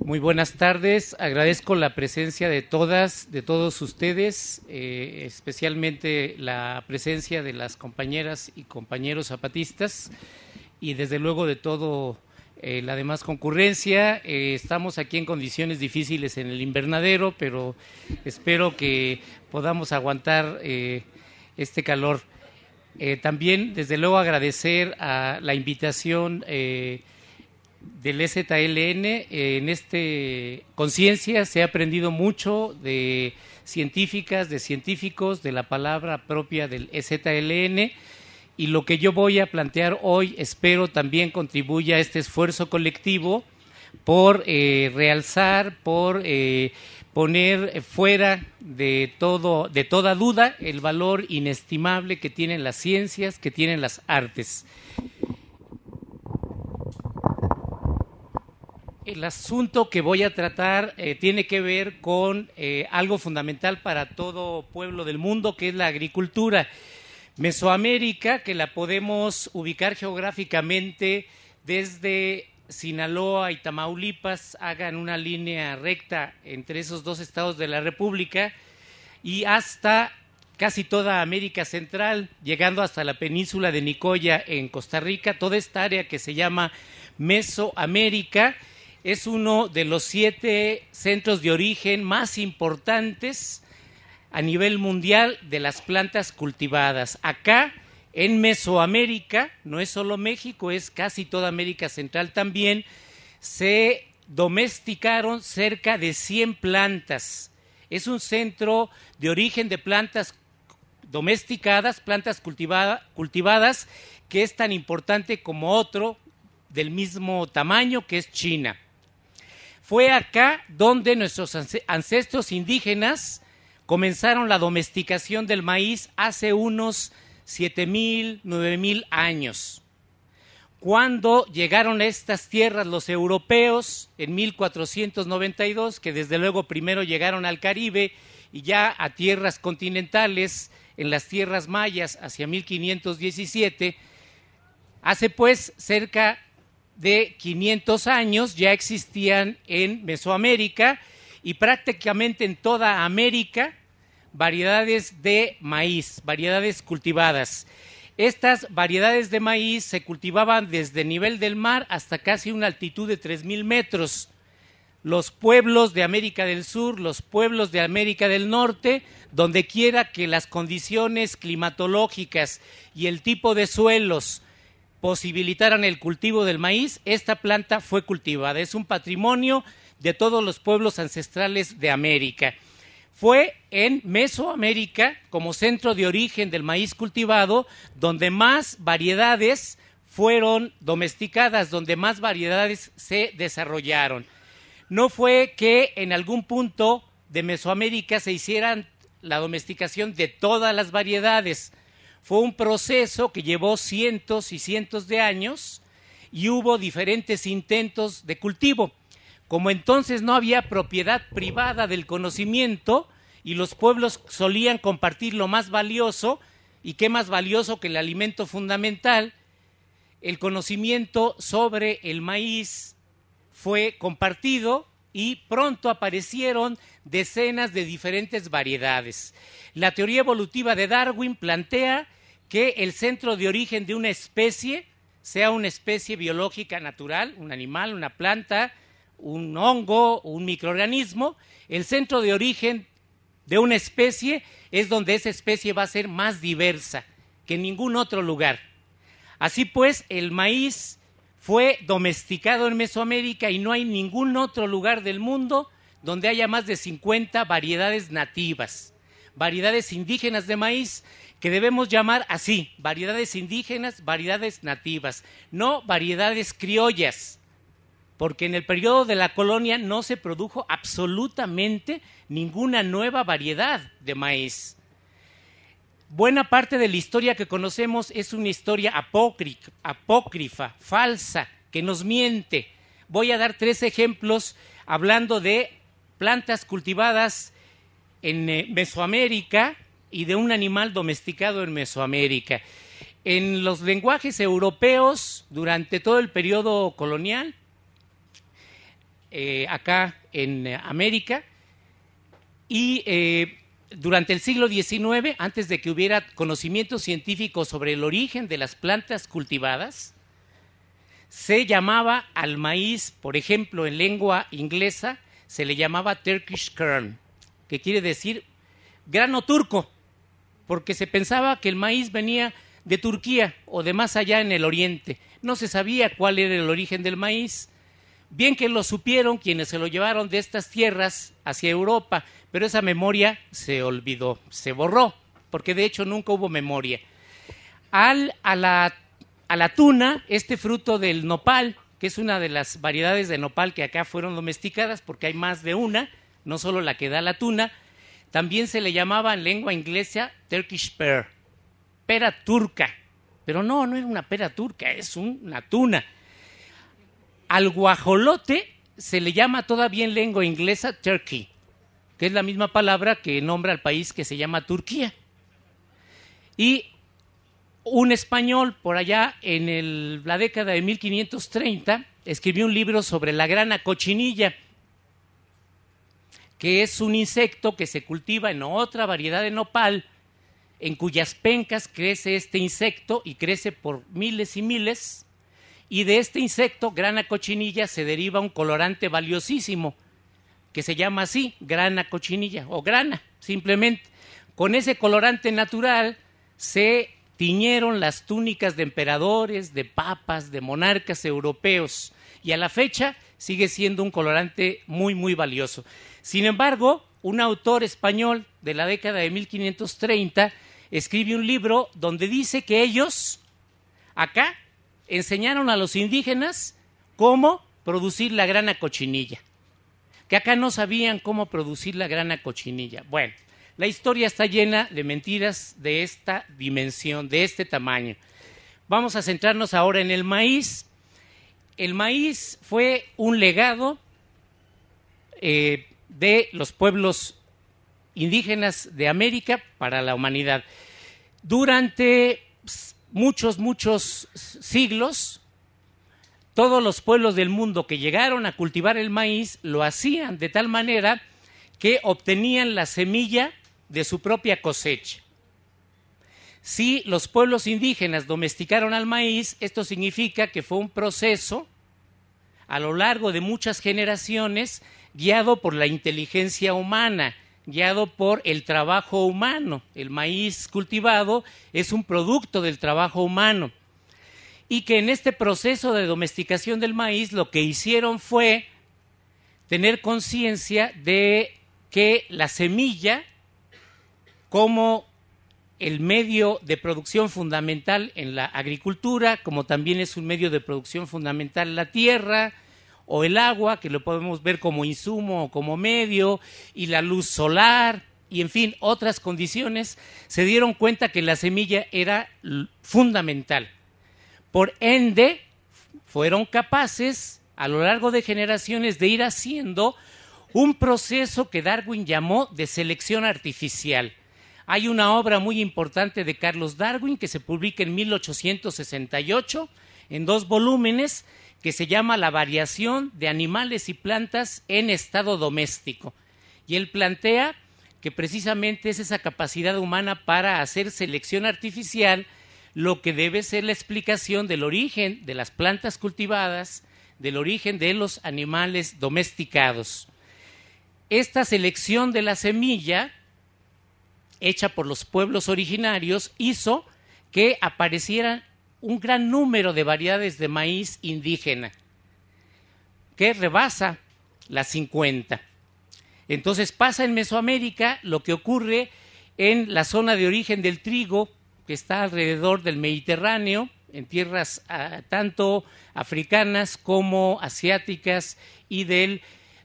Muy buenas tardes, agradezco la presencia de todas, de todos ustedes, especialmente la presencia de las compañeras y compañeros zapatistas y desde luego de todo la demás concurrencia. Estamos aquí en condiciones difíciles en el invernadero, pero espero que podamos aguantar este calor. También, desde luego, agradecer a la invitación del EZLN. En Conciencia se ha aprendido mucho de científicas, de científicos, de la palabra propia del EZLN, y lo que yo voy a plantear hoy espero también contribuya a este esfuerzo colectivo por realzar, por poner fuera de toda duda el valor inestimable que tienen las ciencias, que tienen las artes. El asunto que voy a tratar tiene que ver con algo fundamental para todo pueblo del mundo, que es la agricultura. Mesoamérica, que la podemos ubicar geográficamente desde Sinaloa y Tamaulipas, hagan una línea recta entre esos dos estados de la República, y hasta casi toda América Central, llegando hasta la península de Nicoya en Costa Rica. Toda esta área que se llama Mesoamérica es uno de los 7 centros de origen más importantes a nivel mundial de las plantas cultivadas. Acá, en Mesoamérica, no es solo México, es casi toda América Central también, se domesticaron cerca de 100 plantas. Es un centro de origen de plantas domesticadas, plantas cultivadas, que es tan importante como otro del mismo tamaño, que es China. Fue acá donde nuestros ancestros indígenas comenzaron la domesticación del maíz hace unos 7,000, 9,000 años. Cuando llegaron a estas tierras los europeos en 1492, que desde luego primero llegaron al Caribe y ya a tierras continentales, en las tierras mayas hacia 1517, hace pues cerca de 500 años ya existían en Mesoamérica y prácticamente en toda América variedades de maíz, variedades cultivadas. Estas variedades de maíz se cultivaban desde el nivel del mar hasta casi una altitud de 3,000 metros. Los pueblos de América del Sur, los pueblos de América del Norte, donde quiera que las condiciones climatológicas y el tipo de suelos posibilitaran el cultivo del maíz, esta planta fue cultivada. Es un patrimonio de todos los pueblos ancestrales de América. Fue en Mesoamérica, como centro de origen del maíz cultivado, donde más variedades fueron domesticadas, donde más variedades se desarrollaron. No fue que en algún punto de Mesoamérica se hicieran la domesticación de todas las variedades. Fue un proceso que llevó cientos y cientos de años y hubo diferentes intentos de cultivo. Como entonces no había propiedad privada del conocimiento y los pueblos solían compartir lo más valioso, y qué más valioso que el alimento fundamental, el conocimiento sobre el maíz fue compartido y pronto aparecieron decenas de diferentes variedades. La teoría evolutiva de Darwin plantea que el centro de origen de una especie, sea una especie biológica natural, un animal, una planta, un hongo, un microorganismo, el centro de origen de una especie es donde esa especie va a ser más diversa que en ningún otro lugar. Así pues, el maíz fue domesticado en Mesoamérica y no hay ningún otro lugar del mundo donde haya más de 50 variedades nativas, variedades indígenas de maíz, que debemos llamar así, variedades indígenas, variedades nativas, no variedades criollas, porque en el periodo de la colonia no se produjo absolutamente ninguna nueva variedad de maíz. Buena parte de la historia que conocemos es una historia apócrifa, falsa, que nos miente. Voy a dar 3 ejemplos hablando de plantas cultivadas en Mesoamérica y de un animal domesticado en Mesoamérica. En los lenguajes europeos, durante todo el periodo colonial, acá en América y durante el siglo XIX, antes de que hubiera conocimiento científico sobre el origen de las plantas cultivadas, se llamaba al maíz, por ejemplo, en lengua inglesa, se le llamaba Turkish kern, que quiere decir grano turco, porque se pensaba que el maíz venía de Turquía o de más allá en el oriente. No se sabía cuál era el origen del maíz. Bien que lo supieron quienes se lo llevaron de estas tierras hacia Europa, pero esa memoria se olvidó, se borró, porque de hecho nunca hubo memoria. A la tuna, este fruto del nopal, que es una de las variedades de nopal que acá fueron domesticadas, porque hay más de una, no solo la que da la tuna, también se le llamaba en lengua inglesa Turkish pear, pera turca, pero no era una pera turca, es una tuna. Al guajolote se le llama todavía en lengua inglesa turkey, que es la misma palabra que nombra al país que se llama Turquía. Y un español por allá en la década de 1530 escribió un libro sobre la grana cochinilla, que es un insecto que se cultiva en otra variedad de nopal, en cuyas pencas crece este insecto y crece por miles y miles, y de este insecto, grana cochinilla, se deriva un colorante valiosísimo, que se llama así, grana cochinilla, o grana, simplemente. Con ese colorante natural se tiñeron las túnicas de emperadores, de papas, de monarcas europeos, y a la fecha sigue siendo un colorante muy, muy valioso. Sin embargo, un autor español de la década de 1530 escribe un libro donde dice que ellos, acá, enseñaron a los indígenas cómo producir la grana cochinilla, que acá no sabían cómo producir la grana cochinilla. Bueno, la historia está llena de mentiras de esta dimensión, de este tamaño. Vamos a centrarnos ahora en el maíz. El maíz fue un legado de los pueblos indígenas de América para la humanidad. Durante muchos siglos, todos los pueblos del mundo que llegaron a cultivar el maíz lo hacían de tal manera que obtenían la semilla de su propia cosecha. Si los pueblos indígenas domesticaron al maíz, esto significa que fue un proceso a lo largo de muchas generaciones guiado por la inteligencia humana, guiado por el trabajo humano. El maíz cultivado es un producto del trabajo humano. Y que en este proceso de domesticación del maíz lo que hicieron fue tener conciencia de que la semilla, como el medio de producción fundamental en la agricultura, como también es un medio de producción fundamental la tierra o el agua, que lo podemos ver como insumo o como medio, y la luz solar, y en fin, otras condiciones, se dieron cuenta que la semilla era fundamental. Por ende, fueron capaces, a lo largo de generaciones, de ir haciendo un proceso que Darwin llamó de selección artificial. Hay una obra muy importante de Carlos Darwin que se publica en 1868 en 2 volúmenes que se llama La variación de animales y plantas en estado doméstico. Y él plantea que precisamente es esa capacidad humana para hacer selección artificial lo que debe ser la explicación del origen de las plantas cultivadas, del origen de los animales domesticados. Esta selección de la semilla hecha por los pueblos originarios hizo que aparecieran un gran número de variedades de maíz indígena, que rebasa las 50. Entonces pasa en Mesoamérica lo que ocurre en la zona de origen del trigo, que está alrededor del Mediterráneo, en tierras tanto africanas como asiáticas y del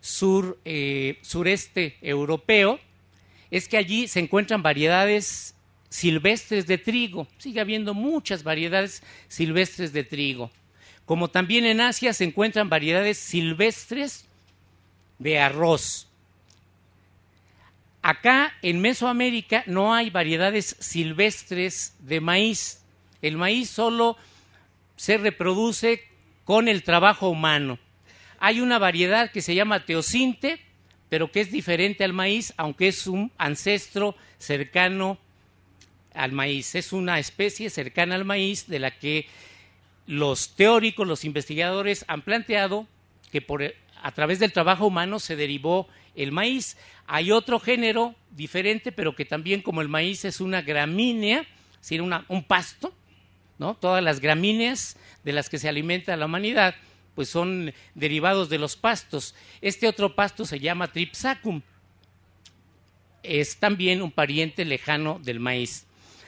sureste europeo, es que allí se encuentran variedades silvestres de trigo. Sigue habiendo muchas variedades silvestres de trigo. Como también en Asia se encuentran variedades silvestres de arroz. Acá en Mesoamérica no hay variedades silvestres de maíz. El maíz solo se reproduce con el trabajo humano. Hay una variedad que se llama teosinte, pero que es diferente al maíz, aunque es un ancestro cercano al maíz. Es una especie cercana al maíz de la que los teóricos, los investigadores han planteado que a través del trabajo humano se derivó el maíz. Hay otro género diferente, pero que también, como el maíz es una gramínea, es decir, un pasto, ¿no? Todas las gramíneas de las que se alimenta la humanidad pues son derivados de los pastos. Este otro pasto se llama Tripsacum. Es también un pariente lejano del maíz.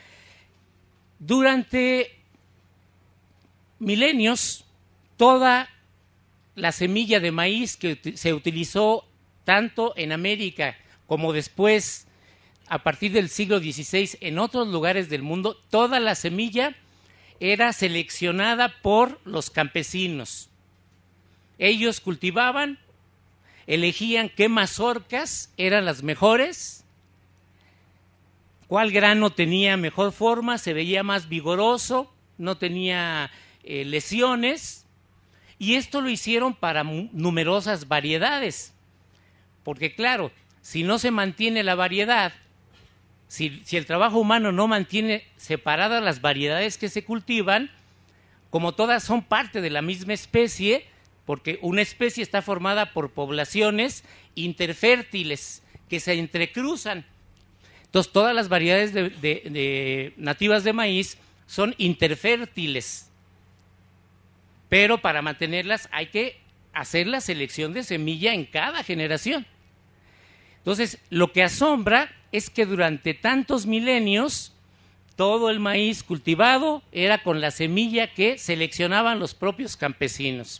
Durante milenios, toda la semilla de maíz que se utilizó tanto en América como después, a partir del siglo XVI, en otros lugares del mundo, toda la semilla era seleccionada por los campesinos. Ellos cultivaban, elegían qué mazorcas eran las mejores, cuál grano tenía mejor forma, se veía más vigoroso, no tenía lesiones, y esto lo hicieron para numerosas variedades, porque claro, si no se mantiene la variedad, si el trabajo humano no mantiene separadas las variedades que se cultivan, como todas son parte de la misma especie, porque una especie está formada por poblaciones interfértiles que se entrecruzan. Entonces, todas las variedades nativas de maíz son interfértiles, pero para mantenerlas hay que hacer la selección de semilla en cada generación. Entonces, lo que asombra es que durante tantos milenios todo el maíz cultivado era con la semilla que seleccionaban los propios campesinos.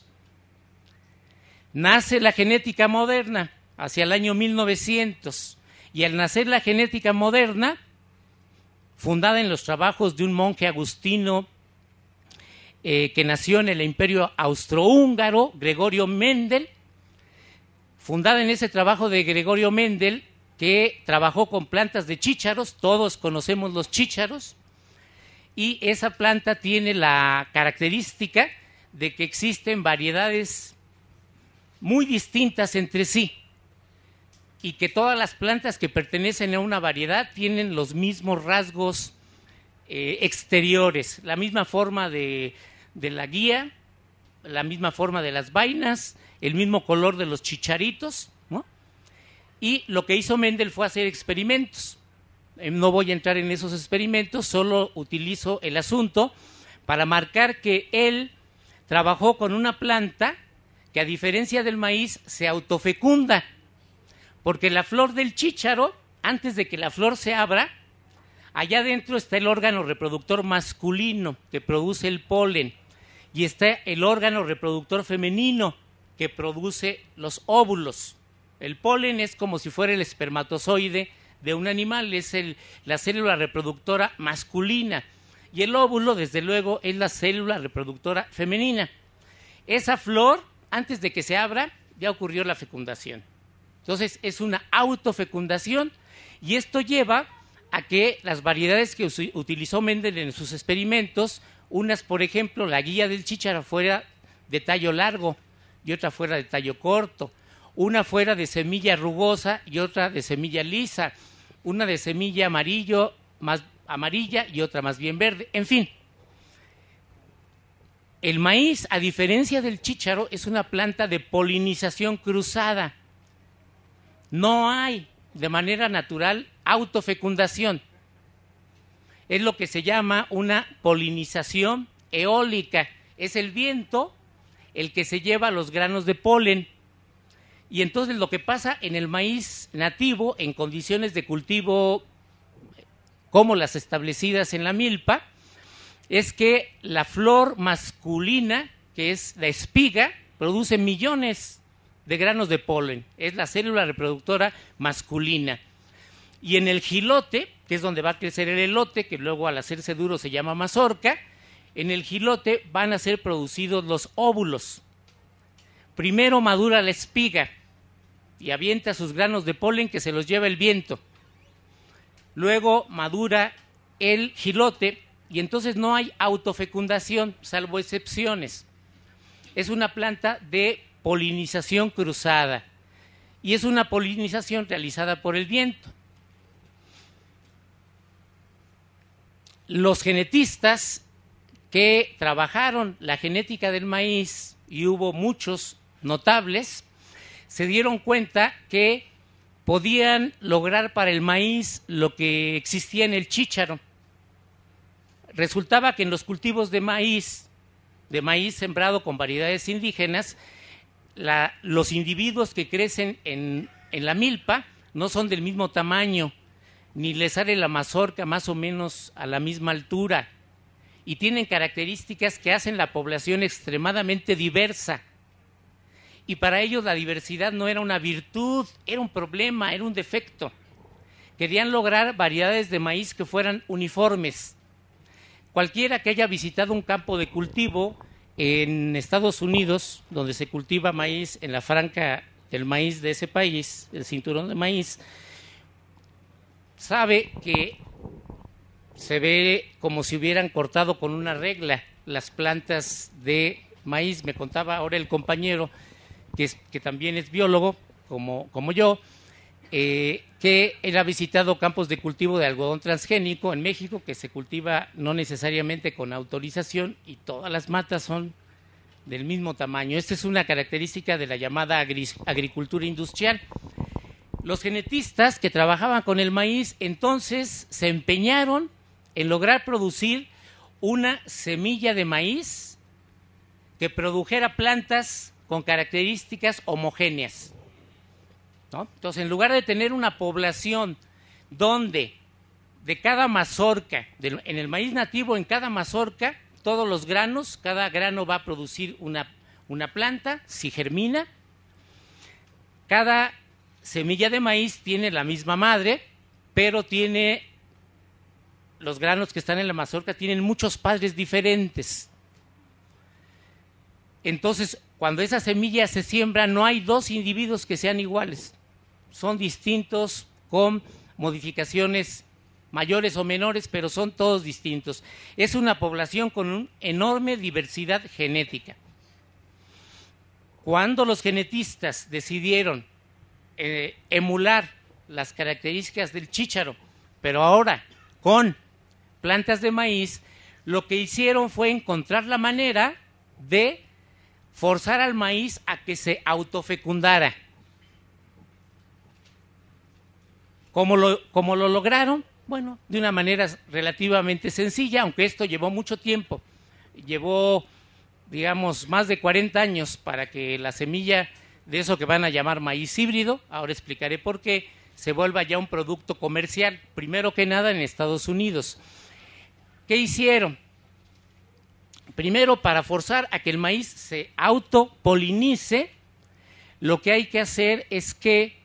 Nace la genética moderna hacia el año 1900, y al nacer la genética moderna, fundada en los trabajos de un monje agustino que nació en el Imperio Austrohúngaro, Gregorio Mendel, fundada en ese trabajo de Gregorio Mendel, que trabajó con plantas de chícharos, todos conocemos los chícharos, y esa planta tiene la característica de que existen variedades muy distintas entre sí, y que todas las plantas que pertenecen a una variedad tienen los mismos rasgos exteriores, la misma forma de la guía, la misma forma de las vainas, el mismo color de los chicharitos, ¿no? Y lo que hizo Mendel fue hacer experimentos. No voy a entrar en esos experimentos, solo utilizo el asunto para marcar que él trabajó con una planta que, a diferencia del maíz, se autofecunda, porque la flor del chícharo, antes de que la flor se abra, allá adentro está el órgano reproductor masculino que produce el polen, y está el órgano reproductor femenino que produce los óvulos. El polen es como si fuera el espermatozoide de un animal, es la célula reproductora masculina, y el óvulo, desde luego, es la célula reproductora femenina. Esa flor, antes de que se abra, ya ocurrió la fecundación. Entonces, es una autofecundación, y esto lleva a que las variedades que utilizó Mendel en sus experimentos, unas, por ejemplo, la guía del chícharo fuera de tallo largo y otra fuera de tallo corto, una fuera de semilla rugosa y otra de semilla lisa, una de semilla más amarilla y otra más bien verde, en fin. El maíz, a diferencia del chícharo, es una planta de polinización cruzada. No hay de manera natural autofecundación. Es lo que se llama una polinización eólica. Es el viento el que se lleva los granos de polen. Y entonces lo que pasa en el maíz nativo, en condiciones de cultivo como las establecidas en la milpa, es que la flor masculina, que es la espiga, produce millones de granos de polen. Es la célula reproductora masculina. Y en el jilote, que es donde va a crecer el elote, que luego al hacerse duro se llama mazorca, en el jilote van a ser producidos los óvulos. Primero madura la espiga y avienta sus granos de polen que se los lleva el viento. Luego madura el jilote, y entonces no hay autofecundación, salvo excepciones. Es una planta de polinización cruzada, y es una polinización realizada por el viento. Los genetistas que trabajaron la genética del maíz, y hubo muchos notables, se dieron cuenta que podían lograr para el maíz lo que existía en el chícharo. Resultaba que en los cultivos de maíz sembrado con variedades indígenas, los individuos que crecen en la milpa no son del mismo tamaño, ni les sale la mazorca más o menos a la misma altura, y tienen características que hacen la población extremadamente diversa. Y para ellos la diversidad no era una virtud, era un problema, era un defecto. Querían lograr variedades de maíz que fueran uniformes. Cualquiera que haya visitado un campo de cultivo en Estados Unidos, donde se cultiva maíz en la franja del maíz de ese país, el cinturón de maíz, sabe que se ve como si hubieran cortado con una regla las plantas de maíz. Me contaba ahora el compañero, que también es biólogo, como yo, que él ha visitado campos de cultivo de algodón transgénico en México, que se cultiva no necesariamente con autorización, y todas las matas son del mismo tamaño. Esta es una característica de la llamada agricultura industrial. Los genetistas que trabajaban con el maíz entonces se empeñaron en lograr producir una semilla de maíz que produjera plantas con características homogéneas, ¿no? Entonces, en lugar de tener una población donde de cada mazorca, en el maíz nativo, en cada mazorca, todos los granos, cada grano va a producir una planta, si germina. Cada semilla de maíz tiene la misma madre, pero los granos que están en la mazorca tienen muchos padres diferentes. Entonces, cuando esa semilla se siembra, no hay dos individuos que sean iguales. Son distintos, con modificaciones mayores o menores, pero son todos distintos. Es una población con una enorme diversidad genética. Cuando los genetistas decidieron emular las características del chícharo, pero ahora con plantas de maíz, lo que hicieron fue encontrar la manera de forzar al maíz a que se autofecundara. ¿Cómo lo lograron? Bueno, de una manera relativamente sencilla, aunque esto llevó mucho tiempo. Llevó, digamos, más de 40 años para que la semilla de eso que van a llamar maíz híbrido, ahora explicaré por qué, se vuelva ya un producto comercial, primero que nada en Estados Unidos. ¿Qué hicieron? Primero, para forzar a que el maíz se autopolinice, lo que hay que hacer es que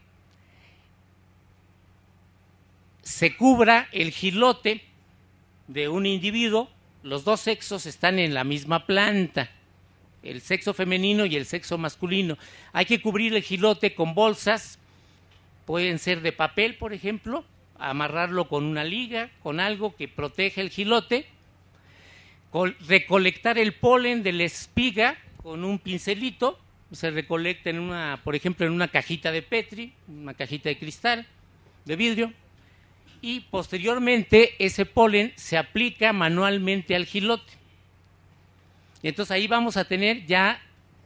se cubra el jilote de un individuo. Los dos sexos están en la misma planta, el sexo femenino y el sexo masculino. Hay que cubrir el jilote con bolsas, pueden ser de papel, por ejemplo, amarrarlo con una liga, con algo que proteja el jilote, recolectar el polen de la espiga con un pincelito, se recolecta por ejemplo, en una cajita de Petri, una cajita de cristal, de vidrio, y posteriormente ese polen se aplica manualmente al jilote. Y entonces ahí vamos a tener ya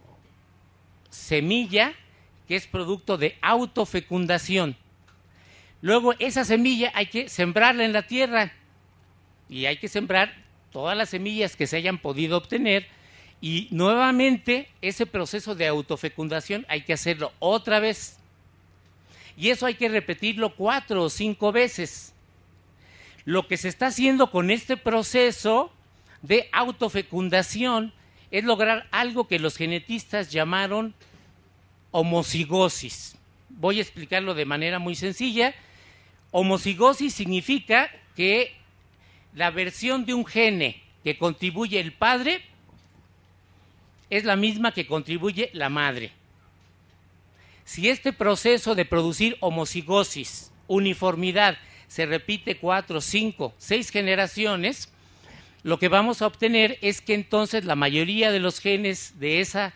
semilla que es producto de autofecundación. Luego esa semilla hay que sembrarla en la tierra y hay que sembrar todas las semillas que se hayan podido obtener, y nuevamente ese proceso de autofecundación hay que hacerlo otra vez. Y eso hay que repetirlo 4 o 5 veces. Lo que se está haciendo con este proceso de autofecundación es lograr algo que los genetistas llamaron homocigosis. Voy a explicarlo de manera muy sencilla. Homocigosis significa que la versión de un gene que contribuye el padre es la misma que contribuye la madre. Si este proceso de producir homocigosis, uniformidad, se repite 4, 5, 6 generaciones, lo que vamos a obtener es que entonces la mayoría de los genes de esa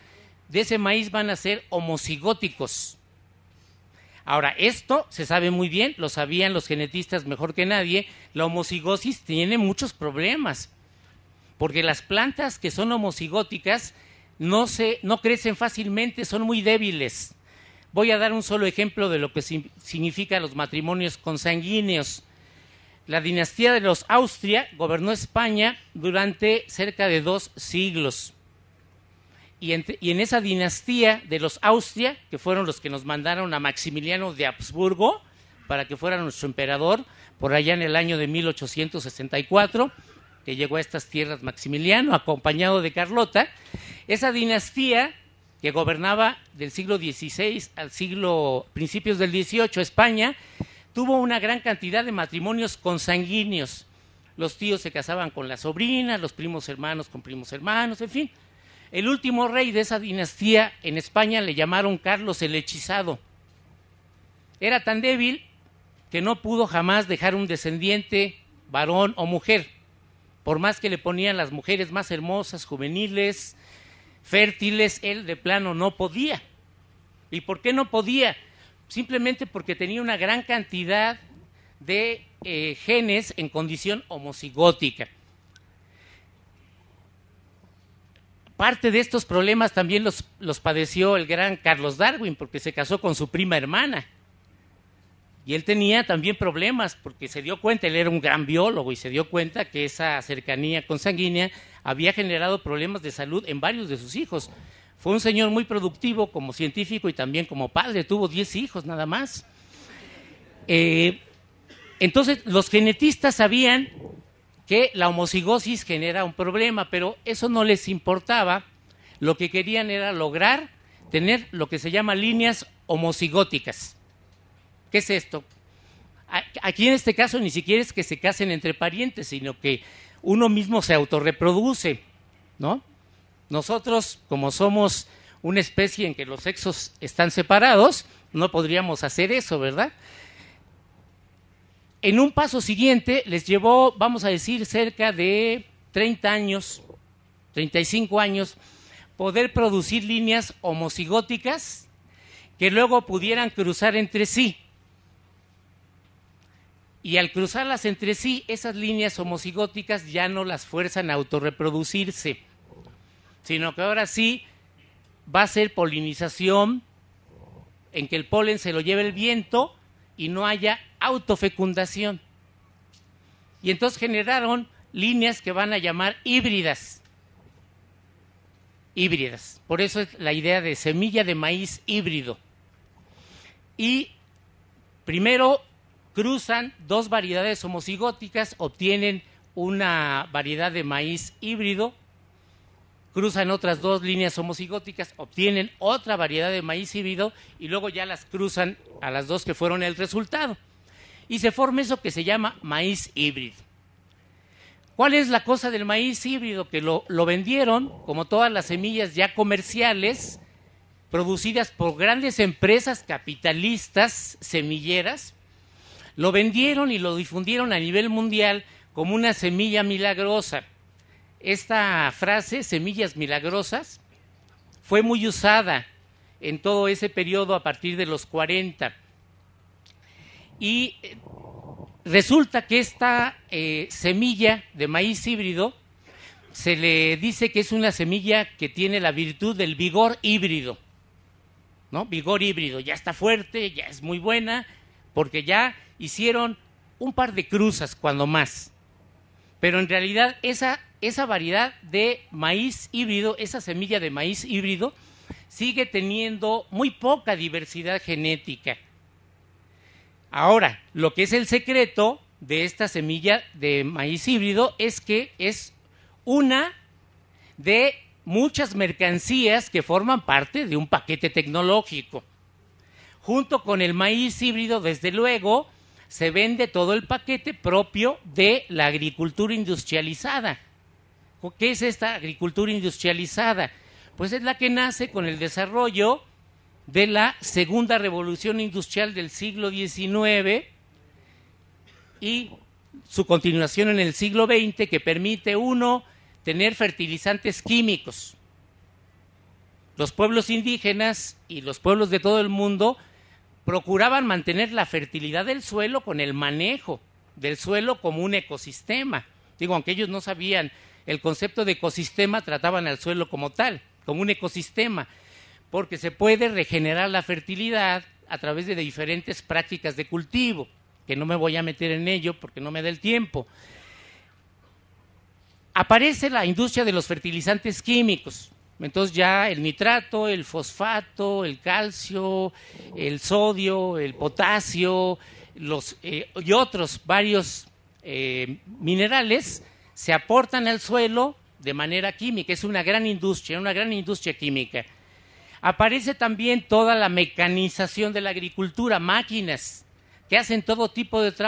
de ese maíz van a ser homocigóticos. Ahora, esto se sabe muy bien, lo sabían los genetistas mejor que nadie, la homocigosis tiene muchos problemas, porque las plantas que son homocigóticas no crecen fácilmente, son muy débiles. Voy a dar un solo ejemplo de lo que significan los matrimonios consanguíneos. La dinastía de los Austria gobernó España durante cerca de 2 siglos. Y en esa dinastía de los Austria, que fueron los que nos mandaron a Maximiliano de Habsburgo para que fuera nuestro emperador, por allá en el año de 1864, que llegó a estas tierras Maximiliano, acompañado de Carlota, esa dinastía que gobernaba del siglo XVI al principios del XVIII, España, tuvo una gran cantidad de matrimonios consanguíneos. Los tíos se casaban con las sobrinas, los primos hermanos con primos hermanos, en fin. El último rey de esa dinastía en España le llamaron Carlos el Hechizado. Era tan débil que no pudo jamás dejar un descendiente, varón o mujer, por más que le ponían las mujeres más hermosas, juveniles, fértiles, él de plano no podía. ¿Y por qué no podía? Simplemente porque tenía una gran cantidad de genes en condición homocigótica. Parte de estos problemas también los padeció el gran Carlos Darwin, porque se casó con su prima hermana. Y él tenía también problemas, porque se dio cuenta, él era un gran biólogo, y se dio cuenta que esa cercanía consanguínea había generado problemas de salud en varios de sus hijos. Fue un señor muy productivo como científico y también como padre, tuvo 10 hijos nada más. Entonces, los genetistas sabían que la homocigosis genera un problema, pero eso no les importaba. Lo que querían era lograr tener lo que se llama líneas homocigóticas. ¿Qué es esto? Aquí en este caso ni siquiera es que se casen entre parientes, sino que uno mismo se autorreproduce, ¿no? Nosotros, como somos una especie en que los sexos están separados, no podríamos hacer eso, ¿verdad? En un paso siguiente les llevó, vamos a decir, cerca de 30 años, 35 años, poder producir líneas homocigóticas que luego pudieran cruzar entre sí. Y al cruzarlas entre sí, esas líneas homocigóticas ya no las fuerzan a autorreproducirse, sino que ahora sí va a ser polinización, en que el polen se lo lleve el viento y no haya autofecundación. Y entonces generaron líneas que van a llamar híbridas. Híbridas. Por eso es la idea de semilla de maíz híbrido. Y primero cruzan 2 variedades homocigóticas, obtienen una variedad de maíz híbrido, cruzan otras 2 líneas homocigóticas, obtienen otra variedad de maíz híbrido y luego ya las cruzan a las 2 que fueron el resultado. Y se forma eso que se llama maíz híbrido. ¿Cuál es la cosa del maíz híbrido? Que lo vendieron, como todas las semillas ya comerciales, producidas por grandes empresas capitalistas semilleras, lo vendieron y lo difundieron a nivel mundial como una semilla milagrosa. Esta frase, semillas milagrosas, fue muy usada en todo ese periodo a partir de los 40. Y resulta que esta semilla de maíz híbrido se le dice que es una semilla que tiene la virtud del vigor híbrido, ¿no? Vigor híbrido, ya está fuerte, ya es muy buena, porque ya hicieron un par de cruzas, cuando más. Pero en realidad esa variedad de maíz híbrido, esa semilla de maíz híbrido, sigue teniendo muy poca diversidad genética. Ahora, lo que es el secreto de esta semilla de maíz híbrido es que es una de muchas mercancías que forman parte de un paquete tecnológico. Junto con el maíz híbrido, desde luego, se vende todo el paquete propio de la agricultura industrializada. ¿Qué es esta agricultura industrializada? Pues es la que nace con el desarrollo de la segunda revolución industrial del siglo XIX y su continuación en el siglo XX, que permite uno tener fertilizantes químicos. los pueblos indígenas y los pueblos de todo el mundo procuraban mantener la fertilidad del suelo con el manejo del suelo como un ecosistema. Digo, aunque ellos no sabían el concepto de ecosistema, trataban al suelo como tal, como un ecosistema, porque se puede regenerar la fertilidad a través de diferentes prácticas de cultivo, que no me voy a meter en ello porque no me da el tiempo. Aparece la industria de los fertilizantes químicos. Entonces ya el nitrato, el fosfato, el calcio, el sodio, el potasio, y otros varios minerales se aportan al suelo de manera química. Es una gran industria química. Aparece también toda la mecanización de la agricultura, máquinas que hacen todo tipo de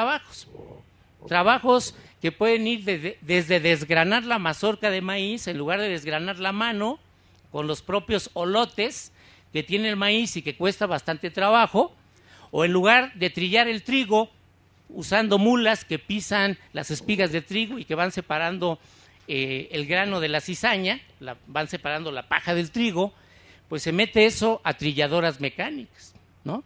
trabajos que pueden ir desde desgranar la mazorca de maíz, en lugar de desgranar la mano, con los propios olotes que tiene el maíz y que cuesta bastante trabajo, o en lugar de trillar el trigo, usando mulas que pisan las espigas de trigo y que van separando el grano de la cizaña, van separando la paja del trigo, pues se mete eso a trilladoras mecánicas, ¿no?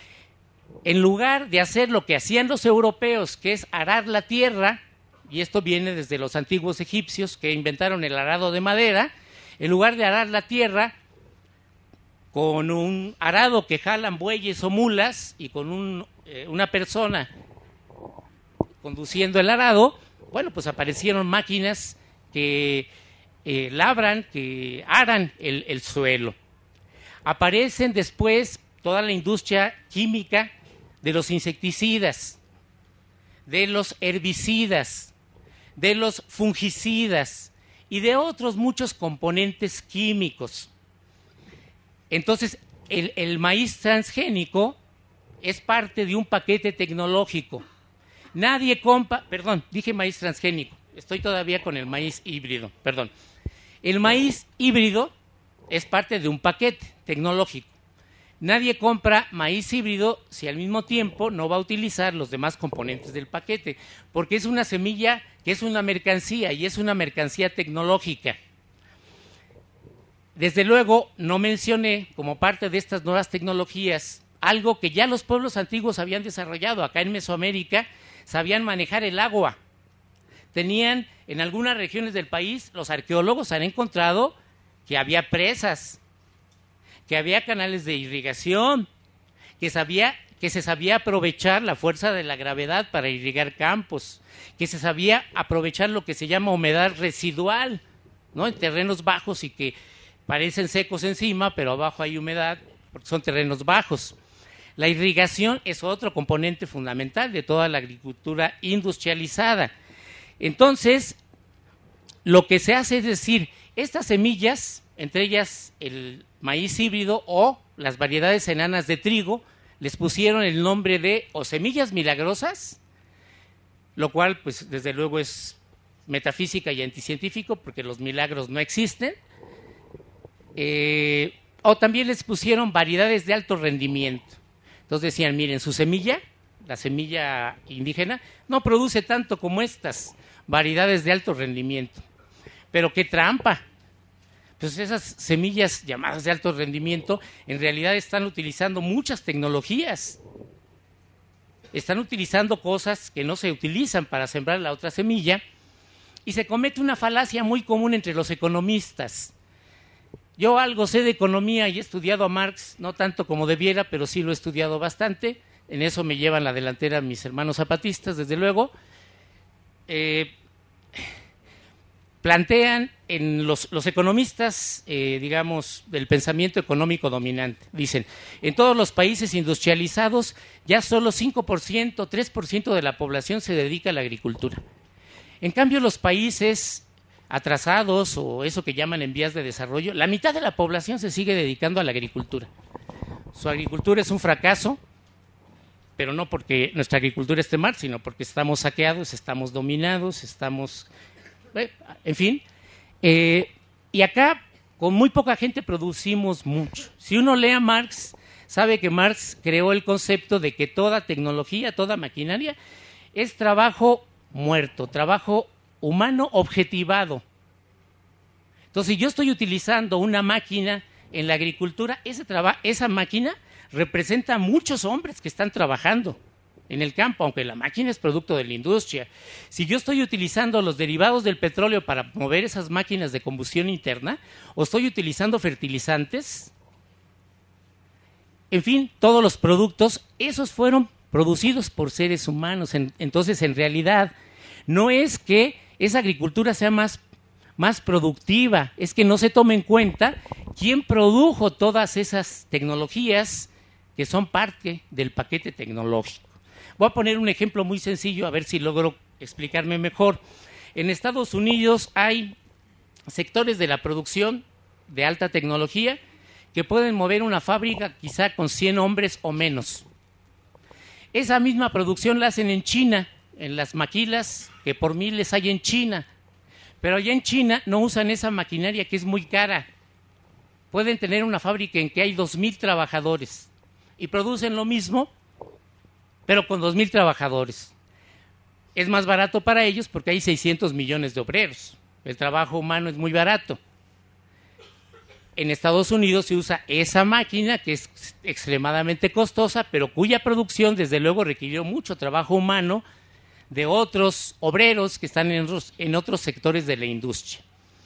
En lugar de hacer lo que hacían los europeos, que es arar la tierra, y esto viene desde los antiguos egipcios que inventaron el arado de madera, en lugar de arar la tierra con un arado que jalan bueyes o mulas y con una persona conduciendo el arado, bueno, pues aparecieron máquinas que labran, que aran el suelo. Aparecen después toda la industria química de los insecticidas, de los herbicidas, de los fungicidas y de otros muchos componentes químicos. Entonces, el maíz transgénico es parte de un paquete tecnológico. Nadie compra, perdón, dije maíz transgénico, estoy todavía con el maíz híbrido, perdón. El maíz híbrido es parte de un paquete tecnológico. Nadie compra maíz híbrido si al mismo tiempo no va a utilizar los demás componentes del paquete, porque es una semilla que es una mercancía y es una mercancía tecnológica. Desde luego, no mencioné como parte de estas nuevas tecnologías algo que ya los pueblos antiguos habían desarrollado. Acá en Mesoamérica sabían manejar el agua. Tenían, en algunas regiones del país, los arqueólogos han encontrado que había presas, que había canales de irrigación, que se sabía aprovechar la fuerza de la gravedad para irrigar campos, que se sabía aprovechar lo que se llama humedad residual, ¿no? En terrenos bajos y que parecen secos encima, pero abajo hay humedad, porque son terrenos bajos. La irrigación es otro componente fundamental de toda la agricultura industrializada. Entonces, lo que se hace es decir, estas semillas, entre ellas el maíz híbrido o las variedades enanas de trigo, les pusieron el nombre de o semillas milagrosas, lo cual pues desde luego es metafísica y anticientífico porque los milagros no existen, o también les pusieron variedades de alto rendimiento. Entonces decían, miren, su semilla, la semilla indígena, no produce tanto como estas variedades de alto rendimiento. Pero qué trampa. Pues esas semillas llamadas de alto rendimiento en realidad están utilizando muchas tecnologías. Están utilizando cosas que no se utilizan para sembrar la otra semilla y se comete una falacia muy común entre los economistas. Yo algo sé de economía y he estudiado a Marx, no tanto como debiera, pero sí lo he estudiado bastante. En eso me llevan la delantera mis hermanos zapatistas, desde luego. Plantean en los economistas, digamos, del pensamiento económico dominante. Dicen, en todos los países industrializados ya solo 5%, 3% de la población se dedica a la agricultura. En cambio, los países atrasados o eso que llaman en vías de desarrollo, la mitad de la población se sigue dedicando a la agricultura. Su agricultura es un fracaso, pero no porque nuestra agricultura esté mal, sino porque estamos saqueados, estamos dominados, en fin. Y acá, con muy poca gente producimos mucho. Si uno lee a Marx, sabe que Marx creó el concepto de que toda tecnología, toda maquinaria, es trabajo muerto, trabajo humano objetivado. Entonces, si yo estoy utilizando una máquina en la agricultura, esa máquina representa a muchos hombres que están trabajando en el campo, aunque la máquina es producto de la industria. Si yo estoy utilizando los derivados del petróleo para mover esas máquinas de combustión interna, o estoy utilizando fertilizantes, en fin, todos los productos, esos fueron producidos por seres humanos. Entonces, en realidad, no es que esa agricultura sea más productiva, es que no se tome en cuenta quién produjo todas esas tecnologías que son parte del paquete tecnológico. Voy a poner un ejemplo muy sencillo, a ver si logro explicarme mejor. En Estados Unidos hay sectores de la producción de alta tecnología que pueden mover una fábrica quizá con 100 hombres o menos. Esa misma producción la hacen en China, en las maquilas que por miles hay en China. Pero allá en China no usan esa maquinaria que es muy cara. Pueden tener una fábrica en que hay 2,000 trabajadores y producen lo mismo, pero con 2,000 trabajadores. Es más barato para ellos porque hay 600 millones de obreros. El trabajo humano es muy barato. En Estados Unidos se usa esa máquina que es extremadamente costosa, pero cuya producción desde luego requirió mucho trabajo humano de otros obreros que están en otros sectores de la industria.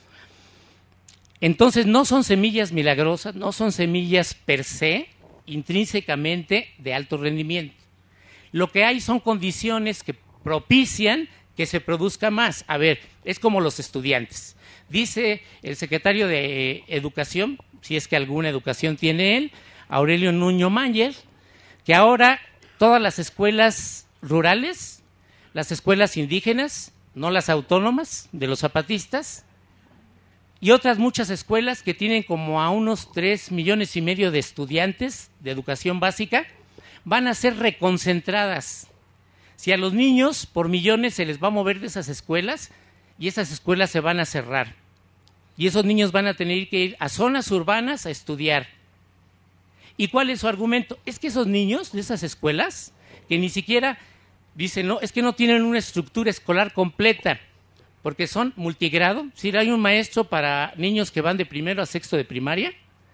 Entonces no son semillas milagrosas, no son semillas per se, intrínsecamente de alto rendimiento. Lo que hay son condiciones que propician que se produzca más. A ver, es como los estudiantes. Dice el secretario de Educación, si es que alguna educación tiene él, Aurelio Nuño Mayer, que ahora todas las escuelas rurales, las escuelas indígenas, no las autónomas de los zapatistas, y otras muchas escuelas que tienen como a unos 3,5 millones de estudiantes de educación básica, van a ser reconcentradas. Si a los niños por millones se les va a mover de esas escuelas, y esas escuelas se van a cerrar. Y esos niños van a tener que ir a zonas urbanas a estudiar. ¿Y cuál es su argumento? Es que esos niños de esas escuelas, que ni siquiera dicen, no, es que no tienen una estructura escolar completa, porque son multigrado. Si hay un maestro para niños que van de primero a sexto de primaria,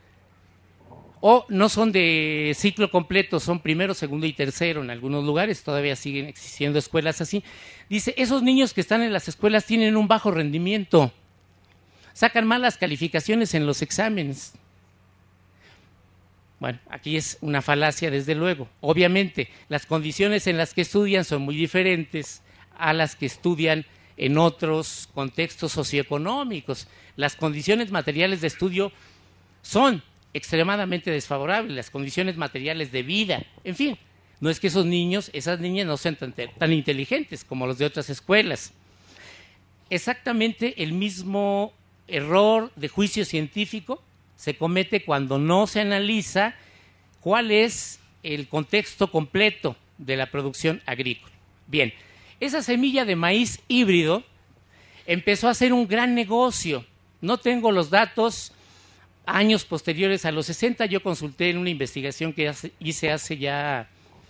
o no son de ciclo completo, son primero, segundo y tercero. En algunos lugares todavía siguen existiendo escuelas así. Dice, esos niños que están en las escuelas tienen un bajo rendimiento, sacan malas calificaciones en los exámenes. Bueno, aquí es una falacia, desde luego. Obviamente, las condiciones en las que estudian son muy diferentes a las que estudian en otros contextos socioeconómicos. Las condiciones materiales de estudio son extremadamente desfavorables, las condiciones materiales de vida. En fin, no es que esos niños, esas niñas no sean tan inteligentes como los de otras escuelas. Exactamente el mismo error de juicio científico se comete cuando no se analiza cuál es el contexto completo de la producción agrícola. Bien, esa semilla de maíz híbrido empezó a ser un gran negocio. No tengo los datos años posteriores a los 60, yo consulté en una investigación que hice hace ya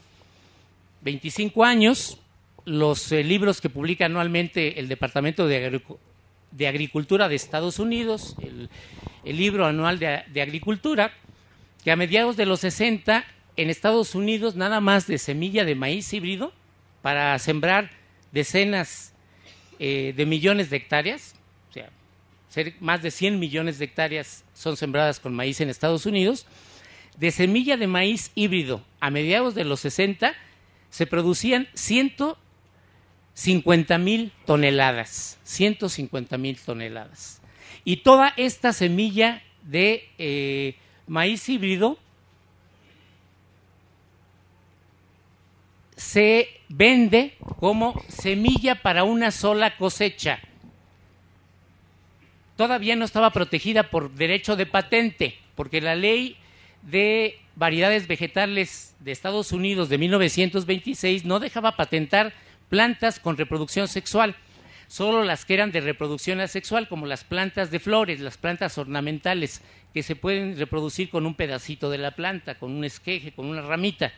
25 años, los libros que publica anualmente el Departamento de Agricultura de Estados Unidos, el libro anual de Agricultura, que a mediados de los 60 en Estados Unidos nada más de semilla de maíz híbrido para sembrar decenas de millones de hectáreas, o sea, más de 100 millones de hectáreas son sembradas con maíz en Estados Unidos. De semilla de maíz híbrido a mediados de los 60 se producían 150,000 toneladas. 150,000 toneladas. Y toda esta semilla de maíz híbrido se vende como semilla para una sola cosecha. Todavía no estaba protegida por derecho de patente, porque la ley de variedades vegetales de Estados Unidos de 1926 no dejaba patentar plantas con reproducción sexual, solo las que eran de reproducción asexual, como las plantas de flores, las plantas ornamentales, que se pueden reproducir con un pedacito de la planta, con un esqueje, con una ramita.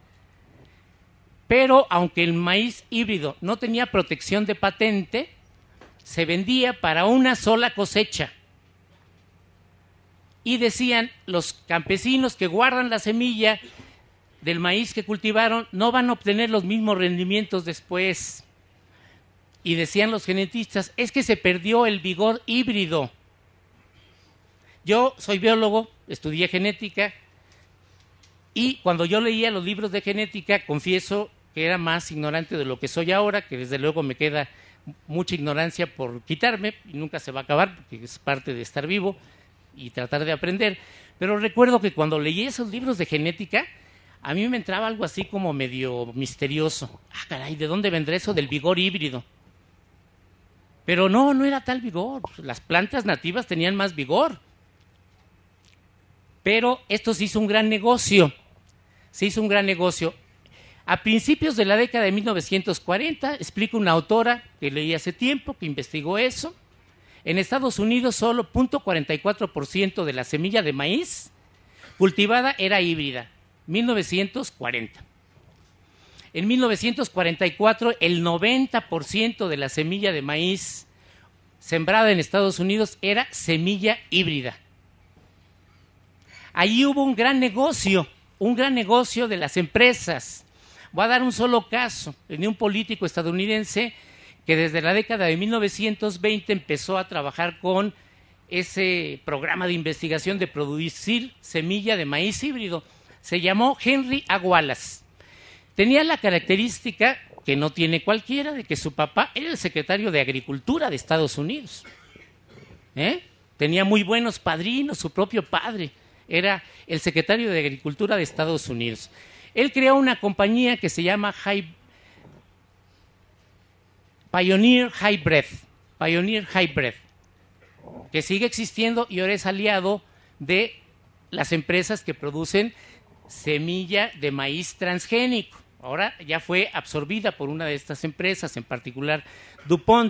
Pero aunque el maíz híbrido no tenía protección de patente, se vendía para una sola cosecha. y decían, los campesinos que guardan la semilla del maíz que cultivaron no van a obtener los mismos rendimientos después. Y decían los genetistas, es que se perdió el vigor híbrido. Yo soy biólogo, estudié genética, y cuando yo leía los libros de genética, confieso que era más ignorante de lo que soy ahora, que desde luego me queda mucha ignorancia por quitarme, y nunca se va a acabar, porque es parte de estar vivo y tratar de aprender. Pero recuerdo que cuando leí esos libros de genética, a mí me entraba algo así como medio misterioso. Ah, caray, ¿de dónde vendrá eso del vigor híbrido? Pero no era tal vigor. Las plantas nativas tenían más vigor. Pero esto se hizo un gran negocio. A principios de la década de 1940, explica una autora que leí hace tiempo, que investigó eso, en Estados Unidos solo 0.44% de la semilla de maíz cultivada era híbrida. 1940. En 1944, el 90% de la semilla de maíz sembrada en Estados Unidos era semilla híbrida. Allí hubo un gran negocio de las empresas. Voy a dar un solo caso de un político estadounidense que desde la década de 1920 empezó a trabajar con ese programa de investigación de producir semilla de maíz híbrido. Se llamó Henry A. Wallace. Tenía la característica que no tiene cualquiera, de que su papá era el secretario de Agricultura de Estados Unidos. Tenía muy buenos padrinos, su propio padre era el secretario de Agricultura de Estados Unidos. Él creó una compañía que se llama Pioneer Hybrid, que sigue existiendo y ahora es aliado de las empresas que producen semilla de maíz transgénico. Ahora ya fue absorbida por una de estas empresas, en particular DuPont.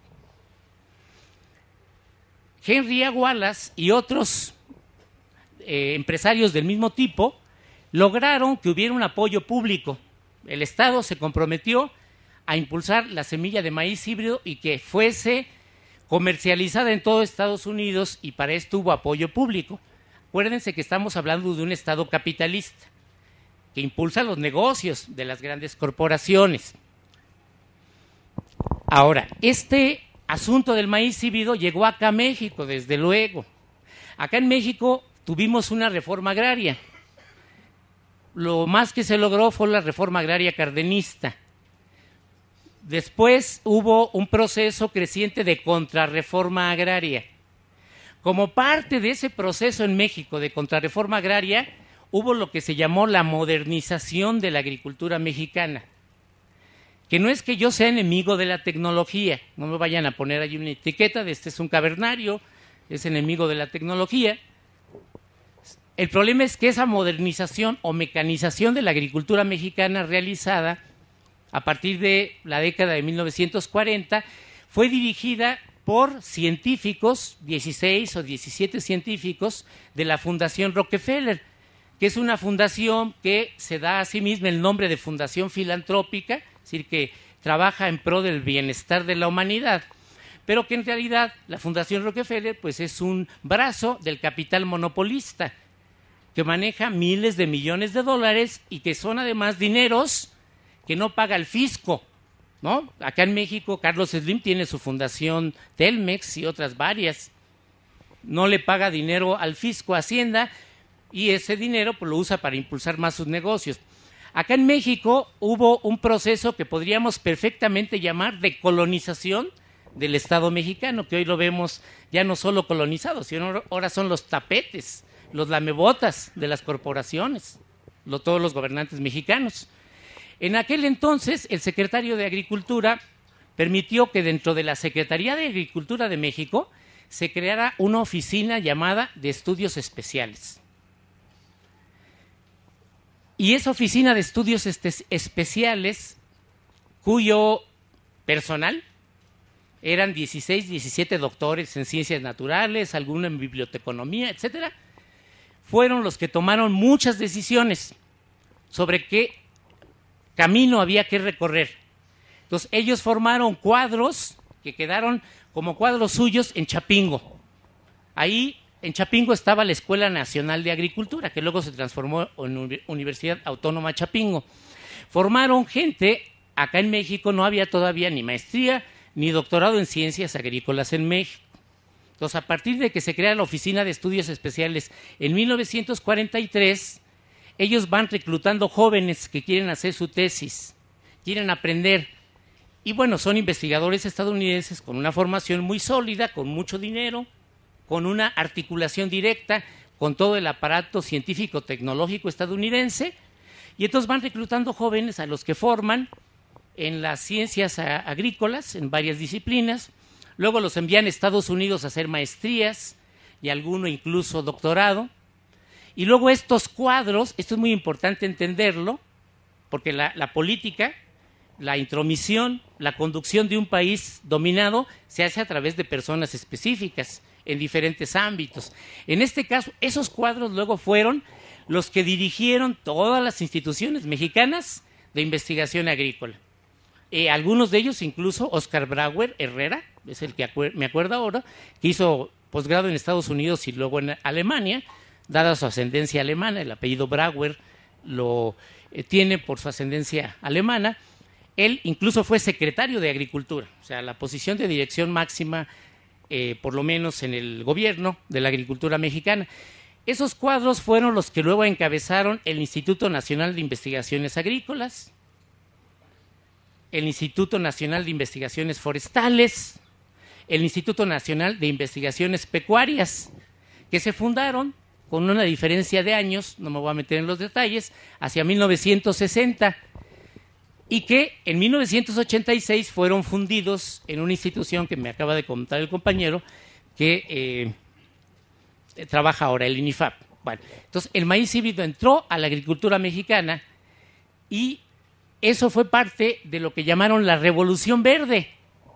Henry A. Wallace y otros empresarios del mismo tipo lograron que hubiera un apoyo público. El Estado se comprometió a impulsar la semilla de maíz híbrido y que fuese comercializada en todo Estados Unidos, y para esto hubo apoyo público. Acuérdense que estamos hablando de un Estado capitalista que impulsa los negocios de las grandes corporaciones. Ahora, este asunto del maíz híbrido llegó acá a México, desde luego. Acá en México tuvimos una reforma agraria. Lo más que se logró fue la reforma agraria cardenista. Después hubo un proceso creciente de contrarreforma agraria. Como parte de ese proceso en México de contrarreforma agraria, hubo lo que se llamó la modernización de la agricultura mexicana. Que no es que yo sea enemigo de la tecnología, no me vayan a poner ahí una etiqueta de este es un cavernario, es enemigo de la tecnología. El problema es que esa modernización o mecanización de la agricultura mexicana realizada a partir de la década de 1940 fue dirigida por científicos, 16 o 17 científicos de la Fundación Rockefeller, que es una fundación que se da a sí misma el nombre de fundación filantrópica, es decir, que trabaja en pro del bienestar de la humanidad, pero que en realidad la Fundación Rockefeller pues es un brazo del capital monopolista que maneja miles de millones de dólares y que son además dineros que no paga el fisco, ¿no? Acá en México Carlos Slim tiene su fundación Telmex y otras varias. No le paga dinero al fisco, a Hacienda, y ese dinero pues lo usa para impulsar más sus negocios. Acá en México hubo un proceso que podríamos perfectamente llamar de colonización del Estado mexicano, que hoy lo vemos ya no solo colonizado, sino ahora son los tapetes, los lamebotas de las corporaciones, todos los gobernantes mexicanos. En aquel entonces, el secretario de Agricultura permitió que dentro de la Secretaría de Agricultura de México se creara una oficina llamada de Estudios Especiales. Y esa oficina de estudios especiales, cuyo personal eran 16, 17 doctores en ciencias naturales, algunos en biblioteconomía, etcétera, fueron los que tomaron muchas decisiones sobre qué camino había que recorrer. Entonces, ellos formaron cuadros que quedaron como cuadros suyos en Chapingo. Ahí en Chapingo estaba la Escuela Nacional de Agricultura, que luego se transformó en Universidad Autónoma Chapingo. Formaron gente, acá en México no había todavía ni maestría ni doctorado en ciencias agrícolas en México. Entonces, a partir de que se crea la Oficina de Estudios Especiales en 1943, ellos van reclutando jóvenes que quieren hacer su tesis, quieren aprender. Y bueno, son investigadores estadounidenses con una formación muy sólida, con mucho dinero, con una articulación directa con todo el aparato científico-tecnológico estadounidense, y entonces van reclutando jóvenes a los que forman en las ciencias agrícolas, en varias disciplinas. Luego los envían a Estados Unidos a hacer maestrías y alguno incluso doctorado. Y luego estos cuadros, esto es muy importante entenderlo, porque la política, la intromisión, la conducción de un país dominado se hace a través de personas específicas en diferentes ámbitos. En este caso, esos cuadros luego fueron los que dirigieron todas las instituciones mexicanas de investigación agrícola. Algunos de ellos, incluso Oscar Brauer Herrera, es el que me acuerdo ahora, que hizo posgrado en Estados Unidos y luego en Alemania, dada su ascendencia alemana. El apellido Brauer lo tiene por su ascendencia alemana. Él incluso fue secretario de Agricultura, o sea, la posición de dirección máxima, por lo menos en el gobierno de la agricultura mexicana. Esos cuadros fueron los que luego encabezaron el Instituto Nacional de Investigaciones Agrícolas, el Instituto Nacional de Investigaciones Forestales, el Instituto Nacional de Investigaciones Pecuarias, que se fundaron con una diferencia de años, no me voy a meter en los detalles, hacia 1960, y que en 1986 fueron fundidos en una institución que me acaba de contar el compañero, que trabaja ahora, el INIFAP. Bueno, entonces el maíz híbrido entró a la agricultura mexicana y eso fue parte de lo que llamaron la Revolución Verde.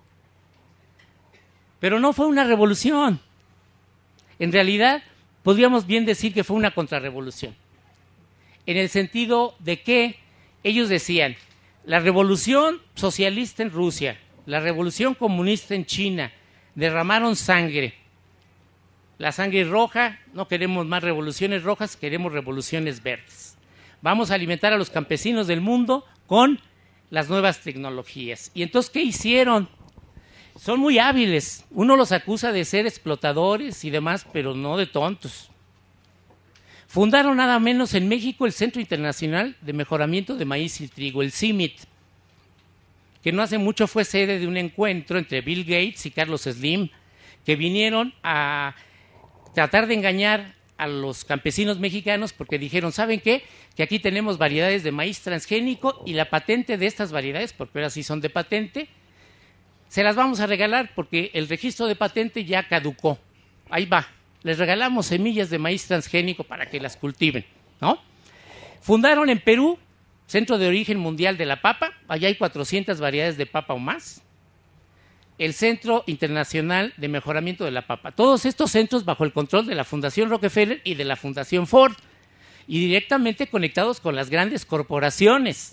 Pero no fue una revolución. En realidad, podríamos bien decir que fue una contrarrevolución. En el sentido de que ellos decían, la revolución socialista en Rusia, la revolución comunista en China, derramaron sangre. La sangre es roja, no queremos más revoluciones rojas, queremos revoluciones verdes. Vamos a alimentar a los campesinos del mundo con las nuevas tecnologías. Y entonces, ¿qué hicieron? Son muy hábiles. Uno los acusa de ser explotadores y demás, pero no de tontos. Fundaron nada menos en México el Centro Internacional de Mejoramiento de Maíz y Trigo, el CIMMYT, que no hace mucho fue sede de un encuentro entre Bill Gates y Carlos Slim, que vinieron a tratar de engañar a los campesinos mexicanos porque dijeron, ¿saben qué? Que aquí tenemos variedades de maíz transgénico y la patente de estas variedades, porque ahora sí son de patente, se las vamos a regalar porque el registro de patente ya caducó. Ahí va, les regalamos semillas de maíz transgénico para que las cultiven, ¿no? Fundaron en Perú, Centro de Origen Mundial de la Papa, allá hay 400 variedades de papa o más. El Centro Internacional de Mejoramiento de la Papa. Todos estos centros bajo el control de la Fundación Rockefeller y de la Fundación Ford y directamente conectados con las grandes corporaciones.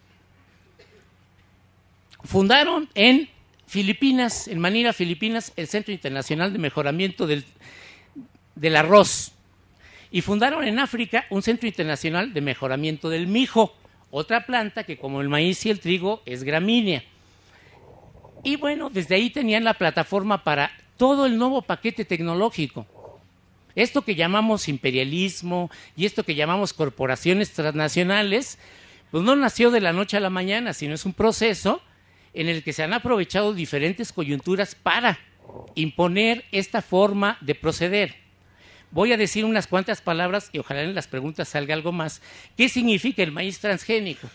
Fundaron en Filipinas, en Manila, Filipinas, el Centro Internacional de Mejoramiento del Arroz. Y fundaron en África un Centro Internacional de Mejoramiento del Mijo, otra planta que como el maíz y el trigo es gramínea. Y bueno, desde ahí tenían la plataforma para todo el nuevo paquete tecnológico. Esto que llamamos imperialismo y esto que llamamos corporaciones transnacionales, pues no nació de la noche a la mañana, sino es un proceso en el que se han aprovechado diferentes coyunturas para imponer esta forma de proceder. Voy a decir unas cuantas palabras y ojalá en las preguntas salga algo más. ¿Qué significa el maíz transgénico?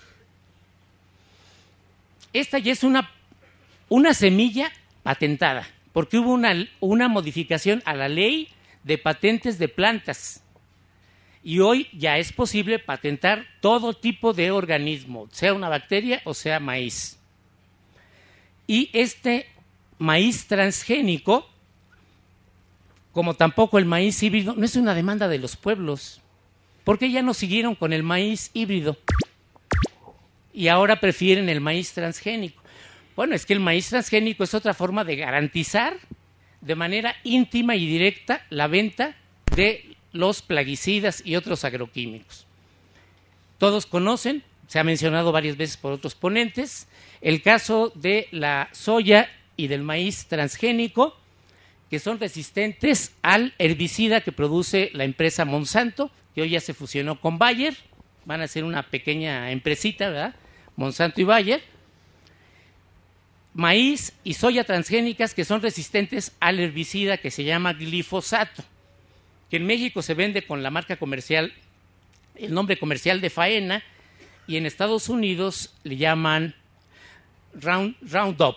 Esta ya es una semilla patentada, porque hubo una modificación a la ley de patentes de plantas. Y hoy ya es posible patentar todo tipo de organismo, sea una bacteria o sea maíz. Y este maíz transgénico, como tampoco el maíz híbrido, no es una demanda de los pueblos. ¿Por qué ya no siguieron con el maíz híbrido? Y ahora prefieren el maíz transgénico. Bueno, es que el maíz transgénico es otra forma de garantizar de manera íntima y directa la venta de los plaguicidas y otros agroquímicos. Todos conocen, se ha mencionado varias veces por otros ponentes, el caso de la soya y del maíz transgénico, que son resistentes al herbicida que produce la empresa Monsanto, que hoy ya se fusionó con Bayer, van a ser una pequeña empresita, ¿verdad? Monsanto y Bayer. Maíz y soya transgénicas que son resistentes al herbicida que se llama glifosato, que en México se vende con la marca comercial, el nombre comercial de Faena, y en Estados Unidos le llaman Roundup.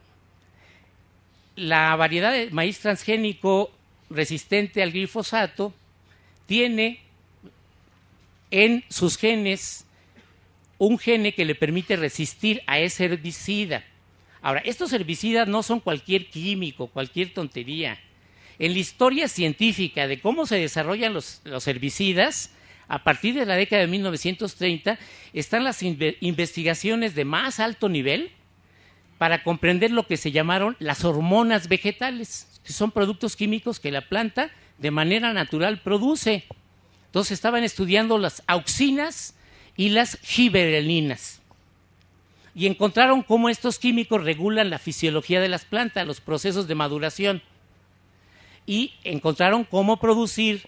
La variedad de maíz transgénico resistente al glifosato tiene en sus genes un gene que le permite resistir a ese herbicida. Ahora, estos herbicidas no son cualquier químico, cualquier tontería. En la historia científica de cómo se desarrollan los herbicidas, a partir de la década de 1930, están las investigaciones de más alto nivel para comprender lo que se llamaron las hormonas vegetales, que son productos químicos que la planta de manera natural produce. Entonces estaban estudiando las auxinas y las gibberelinas y encontraron cómo estos químicos regulan la fisiología de las plantas, los procesos de maduración, y encontraron cómo producir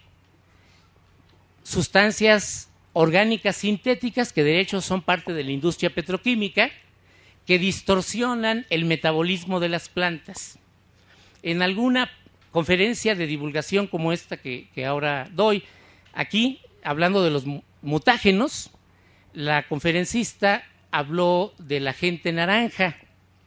sustancias orgánicas sintéticas que de hecho son parte de la industria petroquímica, que distorsionan el metabolismo de las plantas. En alguna conferencia de divulgación como esta que ahora doy, aquí, hablando de los mutágenos, la conferencista habló del agente naranja.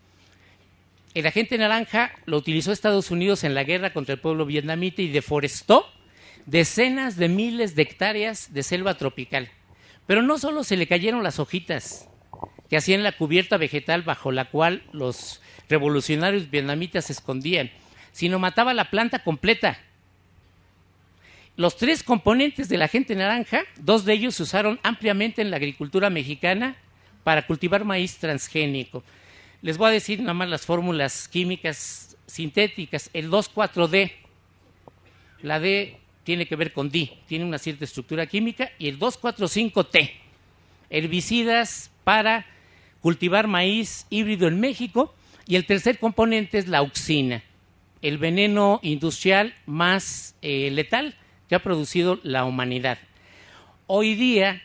El agente naranja lo utilizó Estados Unidos en la guerra contra el pueblo vietnamita y deforestó decenas de miles de hectáreas de selva tropical. Pero no solo se le cayeron las hojitas que hacían la cubierta vegetal bajo la cual los revolucionarios vietnamitas se escondían, sino mataba la planta completa. Los 3 componentes del agente naranja, 2 de ellos se usaron ampliamente en la agricultura mexicana para cultivar maíz transgénico. Les voy a decir nada más las fórmulas químicas sintéticas. El 2,4-D, la D tiene que ver con di, tiene una cierta estructura química, y el 2,4,5-T, herbicidas para cultivar maíz híbrido en México, y el tercer componente es la auxina, el veneno industrial más letal que ha producido la humanidad. Hoy día,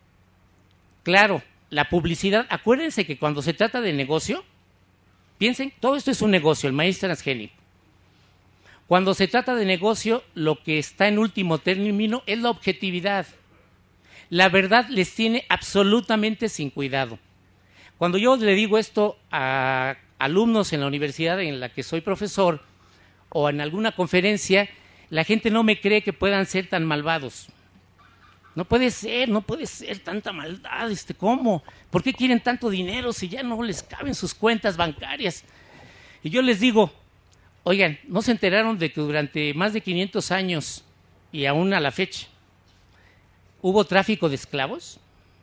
claro, la publicidad, acuérdense que cuando se trata de negocio, piensen, todo esto es un negocio, el maíz transgénico. Cuando se trata de negocio, lo que está en último término es la objetividad. La verdad les tiene absolutamente sin cuidado. Cuando yo le digo esto a alumnos en la universidad en la que soy profesor o en alguna conferencia, la gente no me cree que puedan ser tan malvados. No puede ser tanta maldad, ¿cómo? ¿Por qué quieren tanto dinero si ya no les caben sus cuentas bancarias? Y yo les digo, oigan, ¿no se enteraron de que durante más de 500 años y aún a la fecha hubo tráfico de esclavos?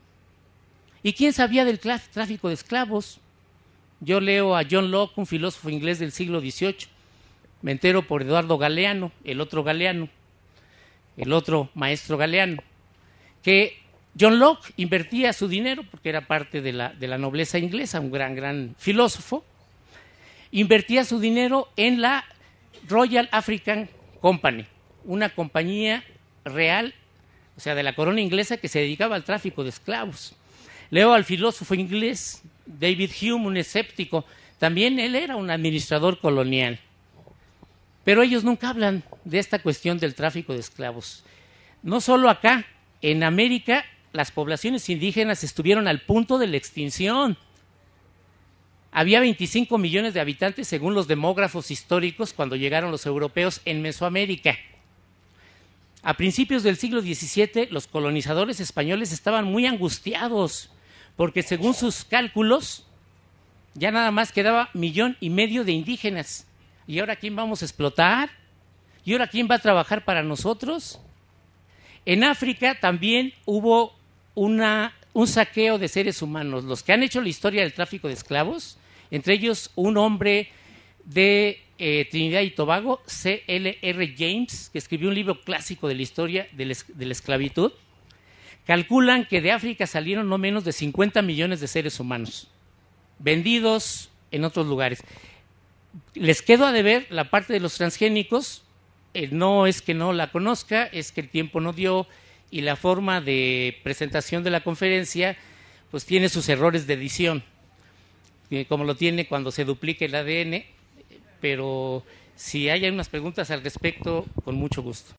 ¿Y quién sabía del tráfico de esclavos? Yo leo a John Locke, un filósofo inglés del siglo XVIII, me entero por Eduardo Galeano, el otro maestro Galeano, que John Locke invertía su dinero, porque era parte de la nobleza inglesa, un gran filósofo, invertía su dinero en la Royal African Company, una compañía real, o sea, de la corona inglesa que se dedicaba al tráfico de esclavos. Leo al filósofo inglés David Hume, un escéptico, también él era un administrador colonial. Pero ellos nunca hablan de esta cuestión del tráfico de esclavos. No solo acá, en América las poblaciones indígenas estuvieron al punto de la extinción. Había 25 millones de habitantes según los demógrafos históricos cuando llegaron los europeos en Mesoamérica. A principios del siglo XVII los colonizadores españoles estaban muy angustiados porque según sus cálculos ya nada más quedaba 1,5 millones de indígenas. ¿Y ahora quién vamos a explotar? ¿Y ahora quién va a trabajar para nosotros? En África también hubo un saqueo de seres humanos. Los que han hecho la historia del tráfico de esclavos, entre ellos un hombre de Trinidad y Tobago, C.L.R. James, que escribió un libro clásico de la historia de la esclavitud. Calculan que de África salieron no menos de 50 millones de seres humanos, vendidos en otros lugares. Les quedo a deber la parte de los transgénicos, no es que no la conozca, es que el tiempo no dio y la forma de presentación de la conferencia pues tiene sus errores de edición, como lo tiene cuando se duplica el ADN, pero si hay unas preguntas al respecto, con mucho gusto.